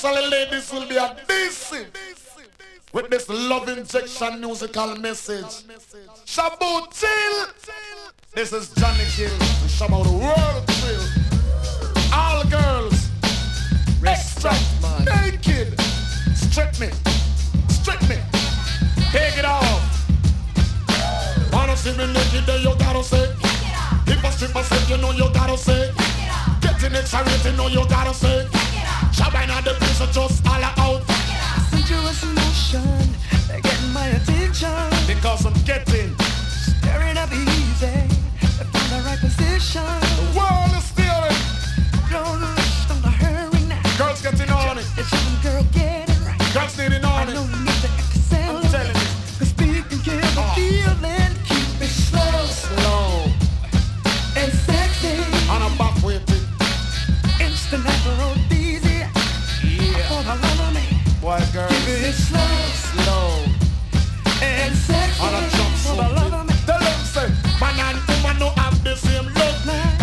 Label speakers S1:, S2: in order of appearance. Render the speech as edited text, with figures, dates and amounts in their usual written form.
S1: especially ladies will be a decent with this love injection musical message. Shabu chill. This is Johnny Kill. We shabba the world thrill. All girls, extra naked. Strip me, take it off. Wanna see me naked, then you gotta say. If a stripper said, you know you gotta say. Getting excited, you know you gotta say. Shabba in the place, so just holler out.
S2: Sensuous emotion, they're getting my attention.
S1: Because I'm getting
S2: stirring up easy, they find the right position.
S1: The world is steering.
S2: Don't rush, don't hurry now.
S1: Girls getting on it.
S2: It's young girl, get it right.
S1: Girls needing on it.
S2: I don't need to excel.
S1: I'm telling you.
S2: Cause speak and give a feeling. Keep it slow and sexy.
S1: On a back waiting.
S2: Instant natural, easy.
S1: Yeah.
S2: For the love of me.
S1: Boy, girls.
S2: Keep it slow.